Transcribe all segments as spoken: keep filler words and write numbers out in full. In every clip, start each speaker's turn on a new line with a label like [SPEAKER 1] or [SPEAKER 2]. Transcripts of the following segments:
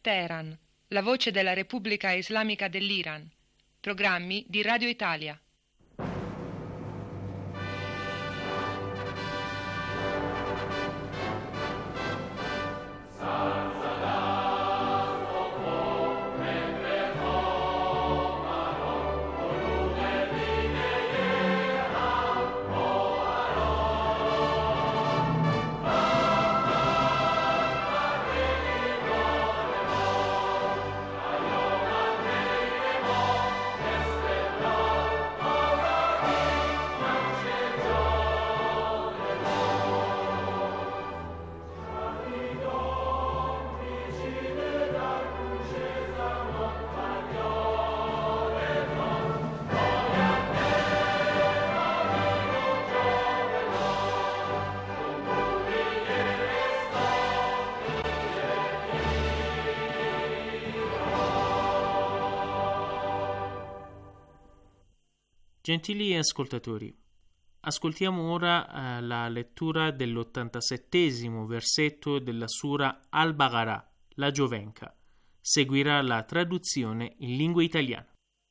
[SPEAKER 1] Teheran, la voce della Repubblica Islamica dell'Iran. Programmi di Radio Italia.
[SPEAKER 2] Gentili ascoltatori, ascoltiamo ora eh, la lettura dell'ottantasettesimo versetto della Sura Al-Baqarah, la Giovenca. Seguirà la traduzione in lingua italiana.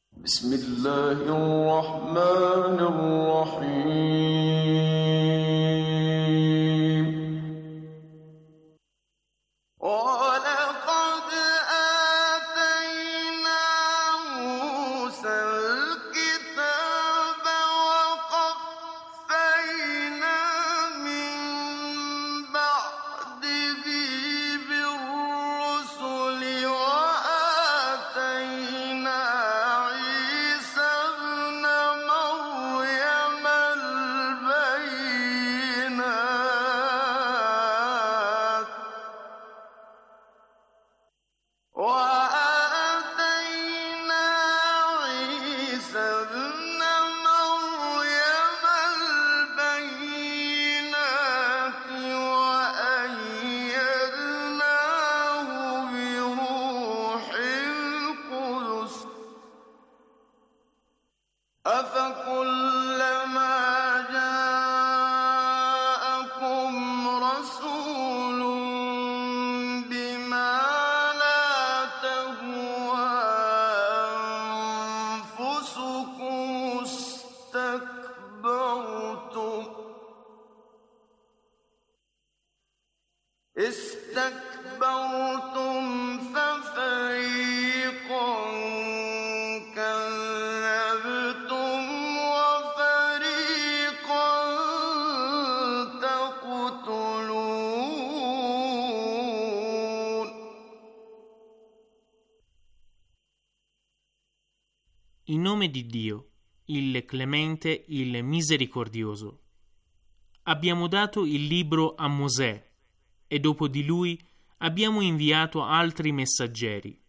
[SPEAKER 2] In nome di Dio, il Clemente, il Misericordioso. Abbiamo dato il libro a Mosè e dopo di lui abbiamo inviato altri messaggeri.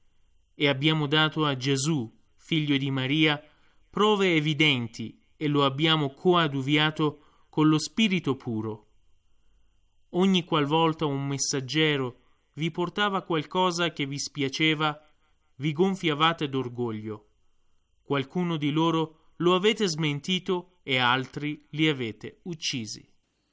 [SPEAKER 2] E abbiamo dato a Gesù, figlio di Maria, prove evidenti e lo abbiamo coadiuviato con lo Spirito puro. Ogni qualvolta un messaggero vi portava qualcosa che vi spiaceva, vi gonfiavate d'orgoglio. Qualcuno di loro lo avete smentito e altri li avete uccisi.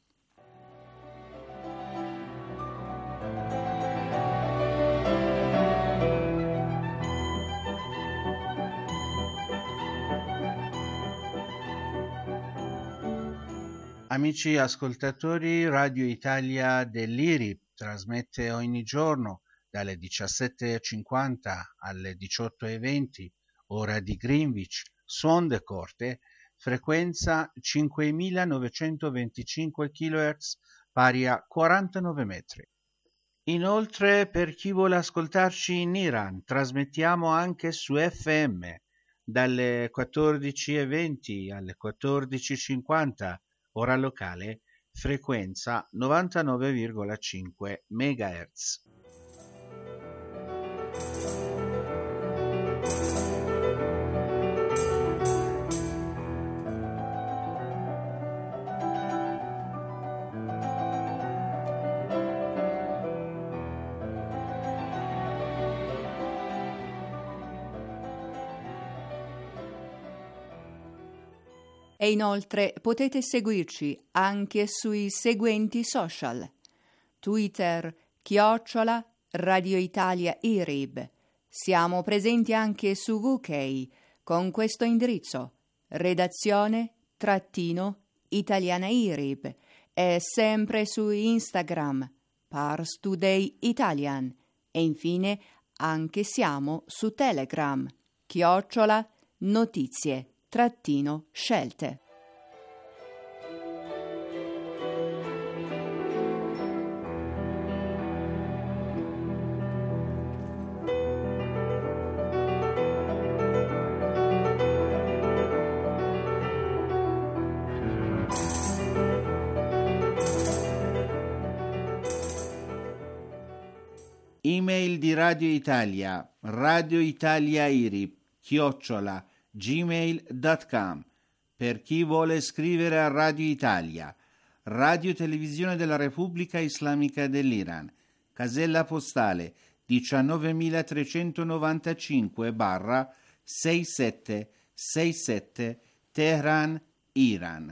[SPEAKER 3] Amici ascoltatori, Radio Italia dell'I R I trasmette ogni giorno dalle diciassette e cinquanta alle diciotto e venti, ora di Greenwich, su onde corte, frequenza cinquemilanovecentoventicinque chilohertz, pari a quarantanove metri. Inoltre, per chi vuole ascoltarci in Iran, trasmettiamo anche su F M dalle quattordici e venti alle quattordici e cinquanta, ora locale, frequenza novantanove virgola cinque megahertz.
[SPEAKER 4] E inoltre potete seguirci anche sui seguenti social: Twitter chiocciola Radio Italia I R I B. Siamo presenti anche su U K con questo indirizzo: redazione trattino italiana I R I B, e sempre su Instagram Pars Today Italian, e infine anche siamo su Telegram chiocciola notizie trattino scelte.
[SPEAKER 3] Email di Radio Italia, Radio Italia I R I B, chiocciola, gmail punto com. Per chi vuole scrivere a Radio Italia, Radio Televisione della Repubblica Islamica dell'Iran, casella postale diciannovemilatrecentonovantacinque sessantasette Teheran, Iran.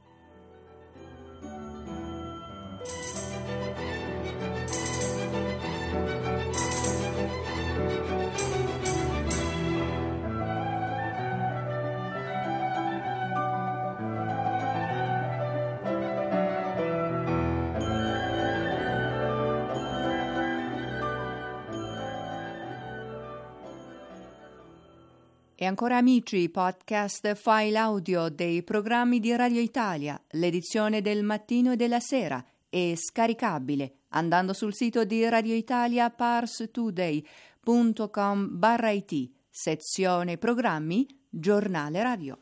[SPEAKER 4] E ancora amici, podcast file audio dei programmi di Radio Italia, l'edizione del mattino e della sera è scaricabile andando sul sito di Radio Italia parstoday punto com barra it, sezione programmi, giornale radio.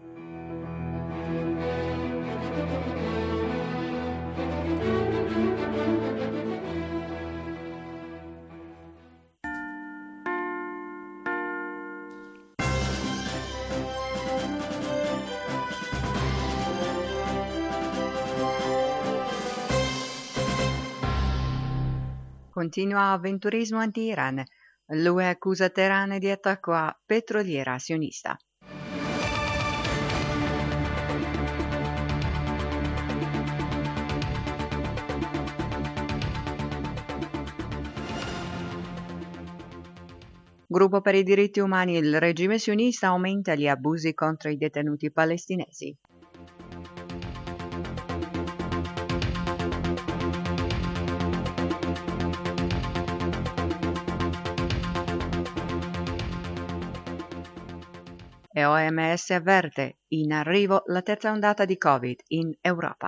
[SPEAKER 4] Continua avventurismo anti-Iran. L'U E accusa Teheran di attacco a petroliera sionista. Gruppo per i diritti umani. Il regime sionista aumenta gli abusi contro i detenuti palestinesi. E O M S avverte, in arrivo la terza ondata di Covid in Europa.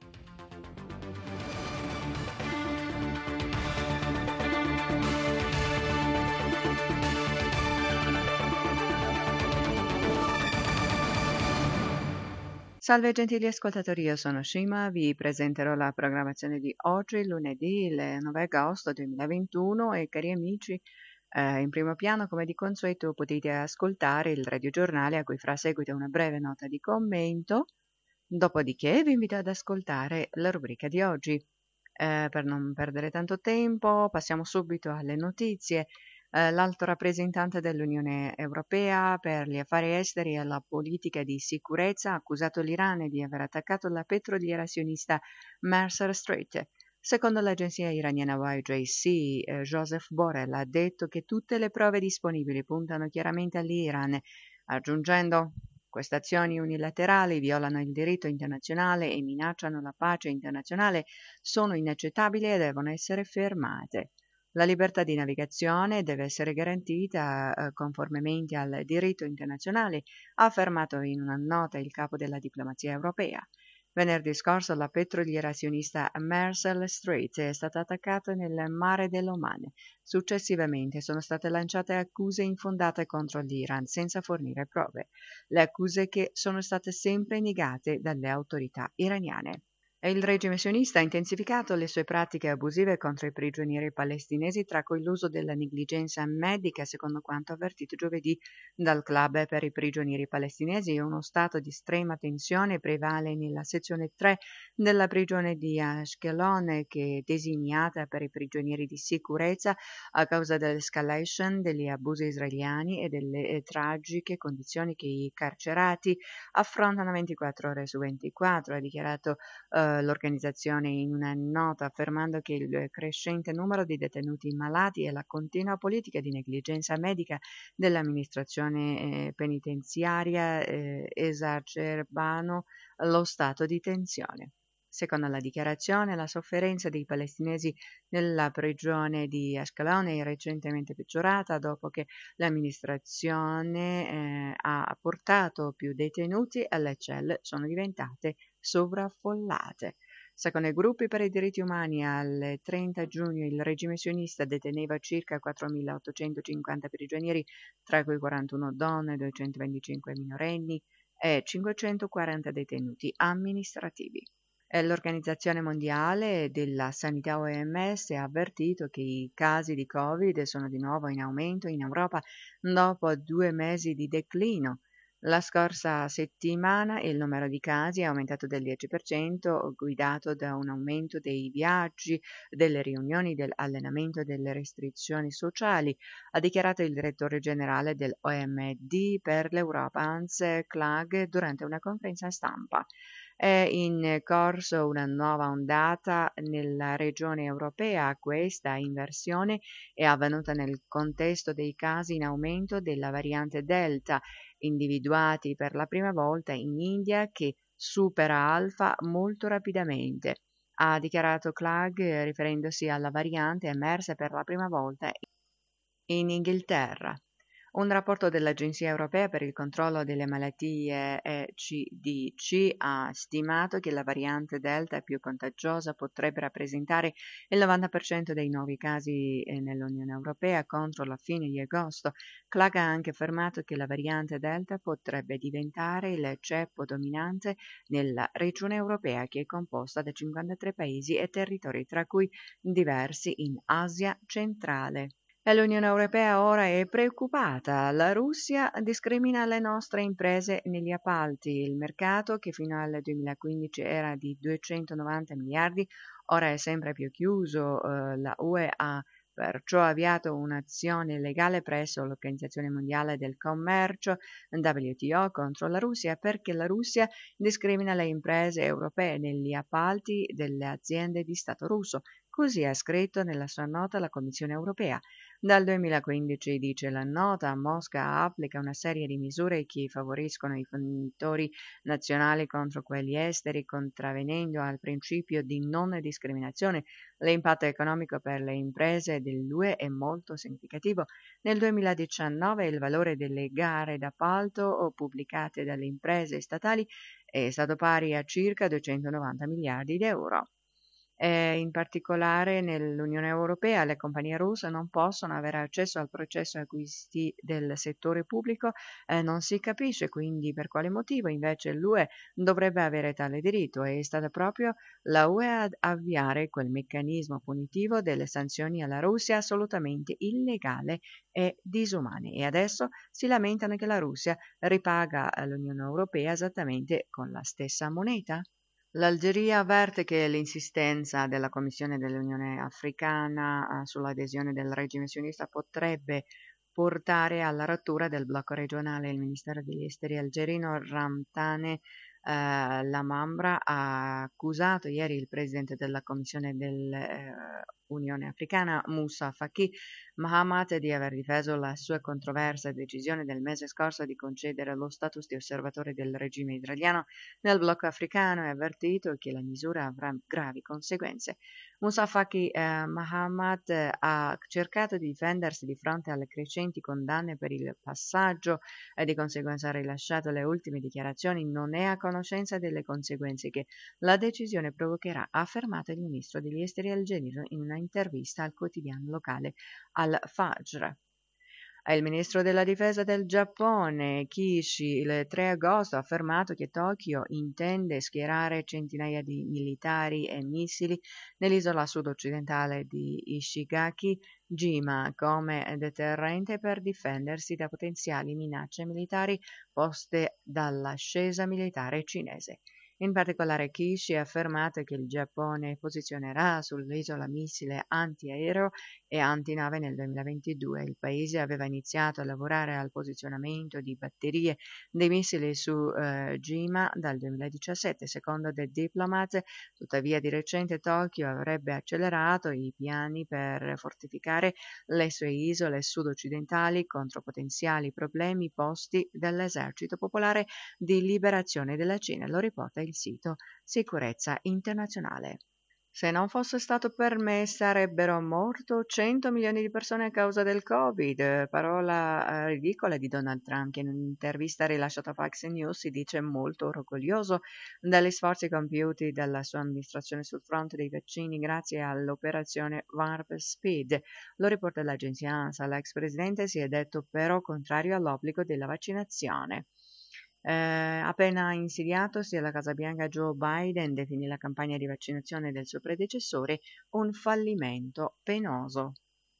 [SPEAKER 4] Salve gentili ascoltatori, io sono Shima, vi presenterò la programmazione di oggi, lunedì, il nove agosto duemilaventuno, e cari amici, Eh, in primo piano, come di consueto, potete ascoltare il radiogiornale a cui farà seguito una breve nota di commento. Dopodiché vi invito ad ascoltare la rubrica di oggi. Eh, per non perdere tanto tempo, passiamo subito alle notizie. Eh, l'alto rappresentante dell'Unione Europea per gli affari esteri e la politica di sicurezza ha accusato l'Iran di aver attaccato la petroliera sionista Mercer Strait. Secondo l'agenzia iraniana Y J C, eh, Joseph Borrell ha detto che tutte le prove disponibili puntano chiaramente all'Iran, aggiungendo: queste azioni unilaterali violano il diritto internazionale e minacciano la pace internazionale, sono inaccettabili e devono essere fermate. La libertà di navigazione deve essere garantita eh, conformemente al diritto internazionale, ha affermato in una nota il capo della diplomazia europea. Venerdì scorso la petroliera sionista Mercer Strait è stata attaccata nel mare dell'Oman. Successivamente sono state lanciate accuse infondate contro l'Iran senza fornire prove, le accuse che sono state sempre negate dalle autorità iraniane. E il regime sionista ha intensificato le sue pratiche abusive contro i prigionieri palestinesi, tra cui l'uso della negligenza medica, secondo quanto avvertito giovedì dal Club per i prigionieri palestinesi. Uno stato di estrema tensione prevale nella sezione tre della prigione di Ashkelon, che è designata per i prigionieri di sicurezza a causa dell'escalation degli abusi israeliani e delle eh, tragiche condizioni che i carcerati affrontano ventiquattro ore su ventiquattro, ha dichiarato uh, uh, l'organizzazione in una nota affermando che il crescente numero di detenuti malati e la continua politica di negligenza medica dell'amministrazione eh, penitenziaria eh, esacerbano lo stato di tensione. Secondo la dichiarazione, la sofferenza dei palestinesi nella prigione di Ashkelon è recentemente peggiorata dopo che l'amministrazione eh, ha portato più detenuti e le celle sono diventate sovraffollate. Secondo i gruppi per i diritti umani, al trenta giugno il regime sionista deteneva circa quattromilaottocentocinquanta prigionieri, tra cui quarantuno donne, duecentoventicinque minorenni e cinquecentoquaranta detenuti amministrativi. L'Organizzazione Mondiale della Sanità O M S ha avvertito che i casi di Covid sono di nuovo in aumento in Europa dopo due mesi di declino. La scorsa settimana il numero di casi è aumentato del dieci per cento, guidato da un aumento dei viaggi, delle riunioni, dell'allenamento e delle restrizioni sociali, ha dichiarato il direttore generale del O M D per l'Europa, Hans Klage, durante una conferenza stampa. È in corso una nuova ondata nella regione europea. Questa inversione è avvenuta nel contesto dei casi in aumento della variante Delta, individuati per la prima volta in India, che supera Alfa molto rapidamente, ha dichiarato Klage riferendosi alla variante emersa per la prima volta in Inghilterra. Un rapporto dell'Agenzia Europea per il controllo delle malattie E C D C ha stimato che la variante Delta più contagiosa potrebbe rappresentare il novanta per cento dei nuovi casi nell'Unione Europea contro la fine di agosto. Klage ha anche affermato che la variante Delta potrebbe diventare il ceppo dominante nella regione europea, che è composta da cinquantatré paesi e territori, tra cui diversi in Asia centrale. L'Unione Europea ora è preoccupata. La Russia discrimina le nostre imprese negli appalti. Il mercato, che fino al duemilaquindici era di duecentonovanta miliardi, ora è sempre più chiuso. La U E ha perciò avviato un'azione legale presso l'Organizzazione Mondiale del Commercio, W T O, contro la Russia perché la Russia discrimina le imprese europee negli appalti delle aziende di Stato russo. Così ha scritto nella sua nota la Commissione Europea. Dal duemilaquindici, dice la nota, Mosca applica una serie di misure che favoriscono i fornitori nazionali contro quelli esteri, contravvenendo al principio di non discriminazione. L'impatto economico per le imprese dell'U E è molto significativo. Nel duemiladiciannove il valore delle gare d'appalto pubblicate dalle imprese statali è stato pari a circa duecentonovanta miliardi di euro. E in particolare nell'Unione Europea le compagnie russe non possono avere accesso al processo acquisti del settore pubblico, eh, non si capisce quindi per quale motivo invece l'U E dovrebbe avere tale diritto. È stata proprio la U E ad avviare quel meccanismo punitivo delle sanzioni alla Russia assolutamente illegale e disumane, e adesso si lamentano che la Russia ripaga all'Unione Europea esattamente con la stessa moneta. L'Algeria avverte che l'insistenza della Commissione dell'Unione Africana sull'adesione del regime sionista potrebbe portare alla rottura del blocco regionale. Il Ministero degli Esteri algerino Ramtane eh, Lamamra ha accusato ieri il presidente della Commissione dell'Unione eh, Africana, Moussa Faki Mahamat, di aver difeso la sua controversa decisione del mese scorso di concedere lo status di osservatore del regime israeliano nel blocco africano e ha avvertito che la misura avrà gravi conseguenze. Moussa Faki eh, Mahamat eh, ha cercato di difendersi di fronte alle crescenti condanne per il passaggio e di conseguenza ha rilasciato le ultime dichiarazioni. Non è a conoscenza delle conseguenze che la decisione provocherà, ha affermato il ministro degli esteri algerino in una intervista al quotidiano locale Al-Fajr. Il ministro della difesa del Giappone, Kishi, il tre agosto ha affermato che Tokyo intende schierare centinaia di militari e missili nell'isola sud-occidentale di Ishigaki, Jima, come deterrente per difendersi da potenziali minacce militari poste dall'ascesa militare cinese. In particolare Kishi ha affermato che il Giappone posizionerà sull'isola missile antiaereo e antinave nel duemilaventidue. Il paese aveva iniziato a lavorare al posizionamento di batterie dei missili su eh, Jima dal duemiladiciassette, secondo The Diplomat. Tuttavia di recente Tokyo avrebbe accelerato i piani per fortificare le sue isole sud-occidentali contro potenziali problemi posti dall'esercito popolare di liberazione della Cina, lo riporta il sito Sicurezza Internazionale. Se non fosse stato per me sarebbero morto cento milioni di persone a causa del Covid, parola eh, ridicola di Donald Trump, che in un'intervista rilasciata a Fox News si dice molto orgoglioso dagli sforzi compiuti dalla sua amministrazione sul fronte dei vaccini grazie all'operazione Warp Speed. Lo riporta l'agenzia ANSA. L'ex presidente si è detto però contrario all'obbligo della vaccinazione. Eh, appena insediatosi alla Casa Bianca, Joe Biden definì la campagna di vaccinazione del suo predecessore un fallimento penoso.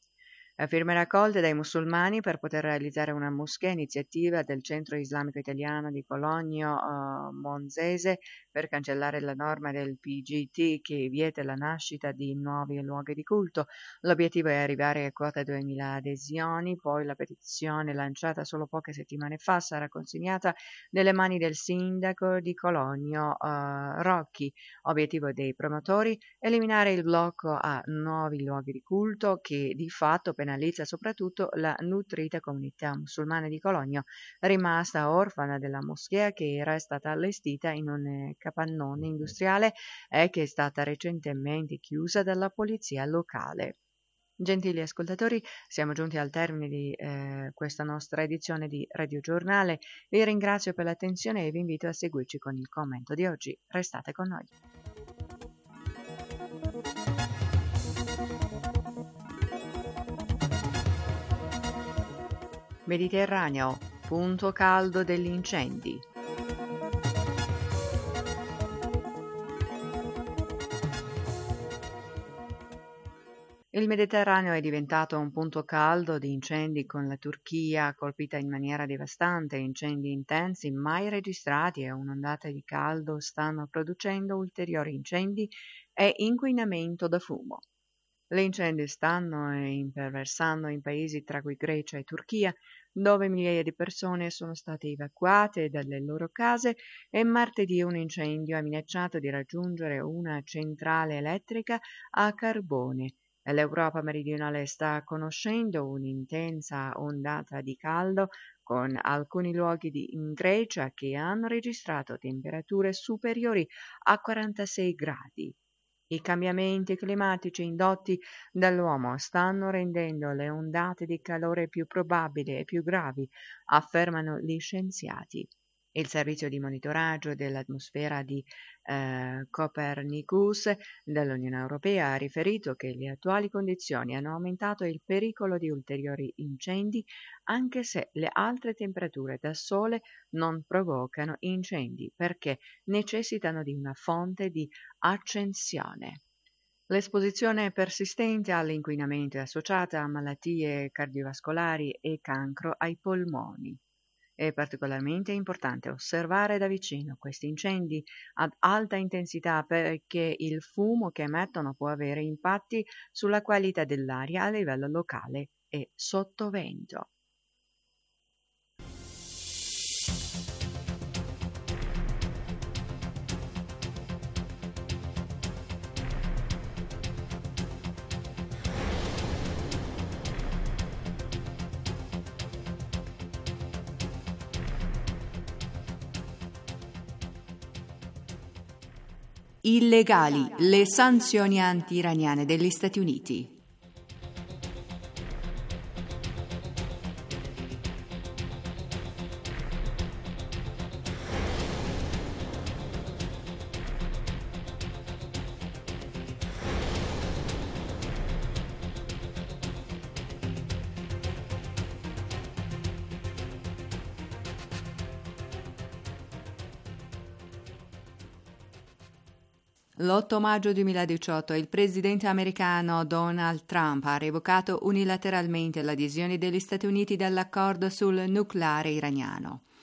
[SPEAKER 4] Firme raccolte dai musulmani per poter realizzare una moschea, iniziativa del Centro Islamico Italiano di Cologno uh, Monzese per cancellare la norma del P G T che vieta la nascita di nuovi luoghi di culto. L'obiettivo è arrivare a quota duemila adesioni, poi la petizione lanciata solo poche settimane fa sarà consegnata nelle mani del sindaco di Cologno uh, Rocchi. Obiettivo dei promotori: eliminare il blocco a nuovi luoghi di culto che di fatto penalizza soprattutto la nutrita comunità musulmana di Cologno, rimasta orfana della moschea che era stata allestita in un capannone industriale e che è stata recentemente chiusa dalla polizia locale. Gentili ascoltatori, siamo giunti al termine di eh, questa nostra edizione di Radio Giornale. Vi ringrazio per l'attenzione e vi invito a seguirci con il commento di oggi. Restate con noi. Mediterraneo, punto caldo degli incendi. Il Mediterraneo è diventato un punto caldo di incendi, con la Turchia colpita in maniera devastante. Incendi intensi mai registrati e un'ondata di caldo stanno producendo ulteriori incendi e inquinamento da fumo. Gli incendi stanno imperversando in paesi tra cui Grecia e Turchia, dove migliaia di persone sono state evacuate dalle loro case, e martedì un incendio ha minacciato di raggiungere una centrale elettrica a carbone. L'Europa meridionale sta conoscendo un'intensa ondata di caldo, con alcuni luoghi di, in Grecia che hanno registrato temperature superiori a quarantasei gradi. I cambiamenti climatici indotti dall'uomo stanno rendendo le ondate di calore più probabili e più gravi, affermano gli scienziati. Il servizio di monitoraggio dell'atmosfera di eh, Copernicus dell'Unione Europea ha riferito che le attuali condizioni hanno aumentato il pericolo di ulteriori incendi, anche se le alte temperature da sole non provocano incendi, perché necessitano di una fonte di accensione. L'esposizione persistente all'inquinamento è associata a malattie cardiovascolari e cancro ai polmoni. È particolarmente importante osservare da vicino questi incendi ad alta intensità, perché il fumo che emettono può avere impatti sulla qualità dell'aria a livello locale e sottovento.
[SPEAKER 5] Illegali le sanzioni anti-iraniane degli Stati Uniti. L'otto maggio duemiladiciotto il presidente americano Donald Trump ha revocato unilateralmente l'adesione degli Stati Uniti dall'accordo sul nucleare iraniano.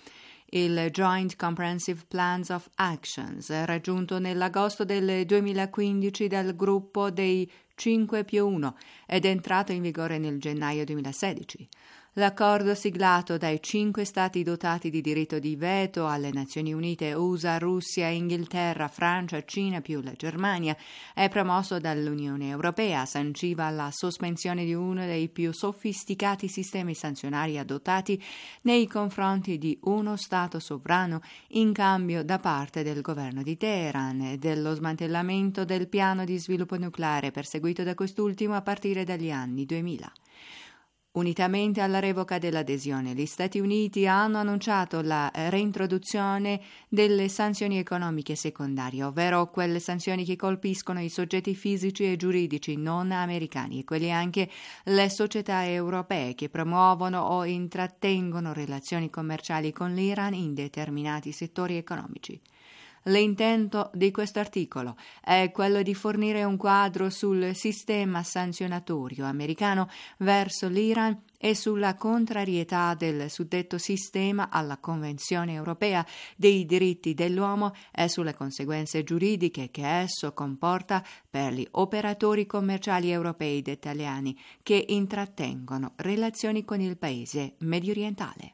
[SPEAKER 5] il Joint Comprehensive Plans of Actions, raggiunto nell'agosto del duemilaquindici dal gruppo dei cinque più uno ed entrato in vigore nel gennaio duemilasedici. L'accordo siglato dai cinque stati dotati di diritto di veto alle Nazioni Unite, U S A, Russia, Inghilterra, Francia, Cina più la Germania, è promosso dall'Unione Europea, sanciva la sospensione di uno dei più sofisticati sistemi sanzionari adottati nei confronti di uno Stato sovrano in cambio da parte del governo di Teheran e dello smantellamento del piano di sviluppo nucleare perseguito da quest'ultimo a partire dagli anni duemila. Unitamente alla revoca dell'adesione, gli Stati Uniti hanno annunciato la reintroduzione delle sanzioni economiche secondarie, ovvero quelle sanzioni che colpiscono i soggetti fisici e giuridici non americani e quelli anche le società europee che promuovono o intrattengono relazioni commerciali con l'Iran in determinati settori economici. L'intento di questo articolo è quello di fornire un quadro sul sistema sanzionatorio americano verso l'Iran e sulla contrarietà del suddetto sistema alla Convenzione europea dei diritti dell'uomo e sulle conseguenze giuridiche che esso comporta per gli operatori commerciali europei ed italiani che intrattengono relazioni con il paese mediorientale.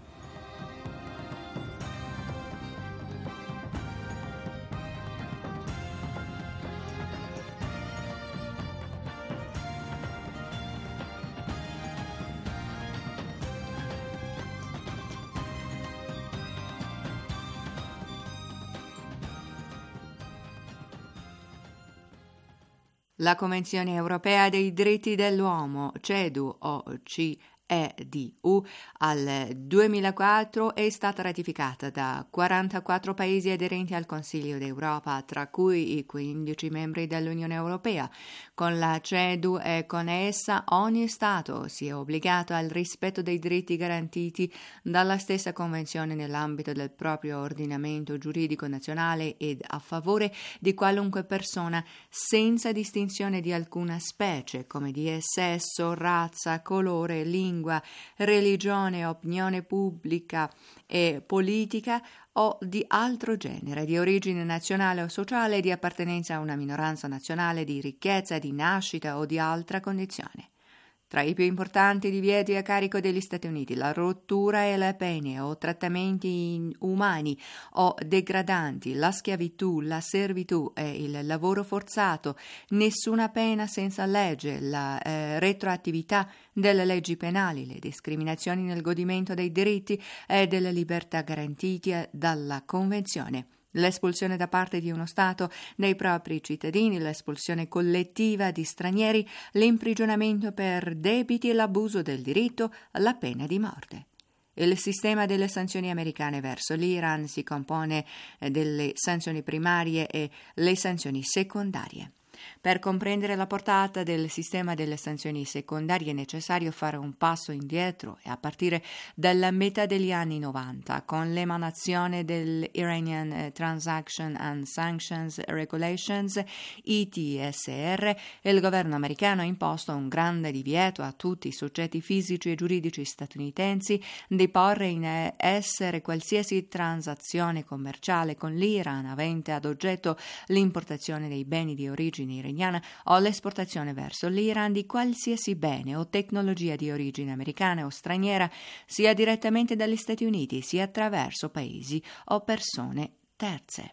[SPEAKER 5] La Convenzione europea dei diritti dell'uomo, CEDU o C E D U, al duemilaquattro è stata ratificata da quarantaquattro paesi aderenti al Consiglio d'Europa, tra cui i quindici membri dell'Unione Europea. Con la CEDU e con essa ogni Stato si è obbligato al rispetto dei diritti garantiti dalla stessa Convenzione nell'ambito del proprio ordinamento giuridico nazionale ed a favore di qualunque persona, senza distinzione di alcuna specie, come di sesso, razza, colore, lingua, religione, opinione pubblica e politica o di altro genere, di origine nazionale o sociale, di appartenenza a una minoranza nazionale, di ricchezza, di nascita o di altra condizione. Tra i più importanti divieti a carico degli Stati Uniti, la rottura e le pene o trattamenti inumani o degradanti, la schiavitù, la servitù e il lavoro forzato, nessuna pena senza legge, la eh, retroattività delle leggi penali, le discriminazioni nel godimento dei diritti e delle libertà garantite dalla Convenzione, l'espulsione da parte di uno Stato dei propri cittadini, l'espulsione collettiva di stranieri, l'imprigionamento per debiti e l'abuso del diritto, la pena di morte. Il sistema delle sanzioni americane verso l'Iran si compone delle sanzioni primarie e le sanzioni secondarie. Per comprendere la portata del sistema delle sanzioni secondarie è necessario fare un passo indietro e a partire dalla metà degli anni novanta, con l'emanazione dell'Iranian Transaction and Sanctions Regulations, I T S R, il governo americano ha imposto un grande divieto a tutti i soggetti fisici e giuridici statunitensi di porre in essere qualsiasi transazione commerciale con l'Iran avente ad oggetto l'importazione dei beni di origine iraniana o l'esportazione verso l'Iran di qualsiasi bene o tecnologia di origine americana o straniera, sia direttamente dagli Stati Uniti sia attraverso paesi o persone terze.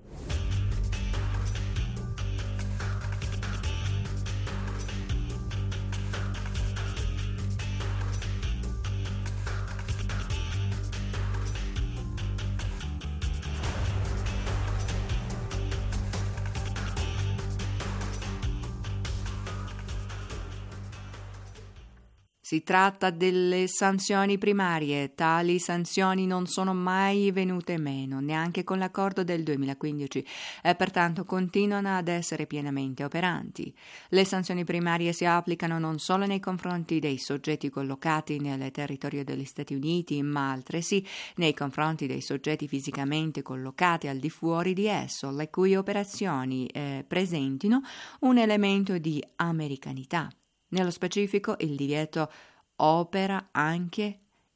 [SPEAKER 5] Si tratta delle sanzioni primarie. Tali sanzioni non sono mai venute meno, neanche con l'accordo del duemilaquindici, e pertanto continuano ad essere pienamente operanti. Le sanzioni primarie si applicano non solo nei confronti dei soggetti collocati nel territorio degli Stati Uniti, ma altresì nei confronti dei soggetti fisicamente collocati al di fuori di esso, le cui operazioni eh, presentino un elemento di americanità. Nello specifico, il divieto opera anche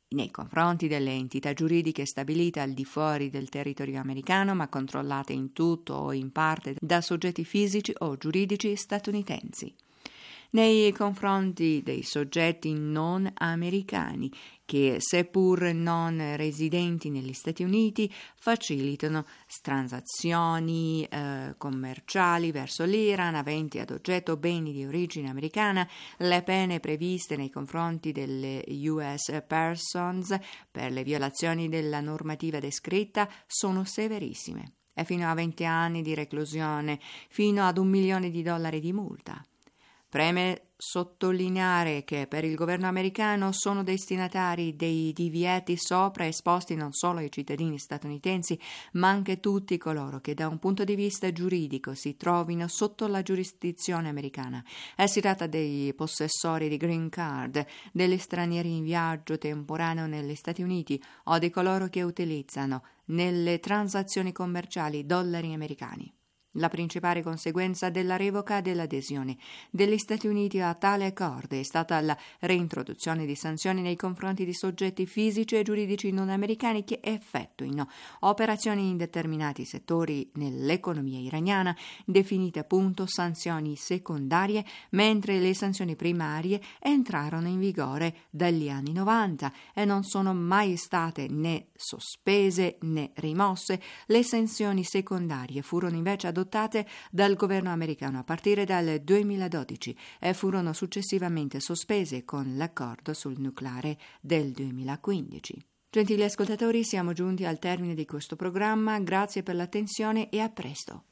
[SPEAKER 5] nei confronti delle entità giuridiche stabilite al di fuori del territorio americano ma controllate in tutto o in parte da soggetti fisici o giuridici statunitensi, nei confronti dei soggetti non americani che, seppur non residenti negli Stati Uniti, facilitano transazioni eh, commerciali verso l'Iran aventi ad oggetto beni di origine americana. Le pene previste nei confronti delle U S persons per le violazioni della normativa descritta sono severissime e fino a venti anni di reclusione, fino ad un milione di dollari di multa. Preme sottolineare che per il governo americano sono destinatari dei divieti sopra esposti non solo i cittadini statunitensi, ma anche tutti coloro che da un punto di vista giuridico si trovino sotto la giurisdizione americana. E si tratta dei possessori di green card, degli stranieri in viaggio temporaneo negli Stati Uniti o di coloro che utilizzano nelle transazioni commerciali dollari americani. La principale conseguenza della revoca dell'adesione degli Stati Uniti a tale accordo è stata la reintroduzione di sanzioni nei confronti di soggetti fisici e giuridici non americani che effettuino operazioni in determinati settori nell'economia iraniana, definite appunto sanzioni secondarie, mentre le sanzioni primarie entrarono in vigore dagli anni novanta e non sono mai state né sospese né rimosse. Le sanzioni secondarie furono invece adottate adottate dal governo americano a partire dal duemiladodici e furono successivamente sospese con l'accordo sul nucleare del duemilaquindici. Gentili ascoltatori, siamo giunti al termine di questo programma, grazie per l'attenzione e a presto.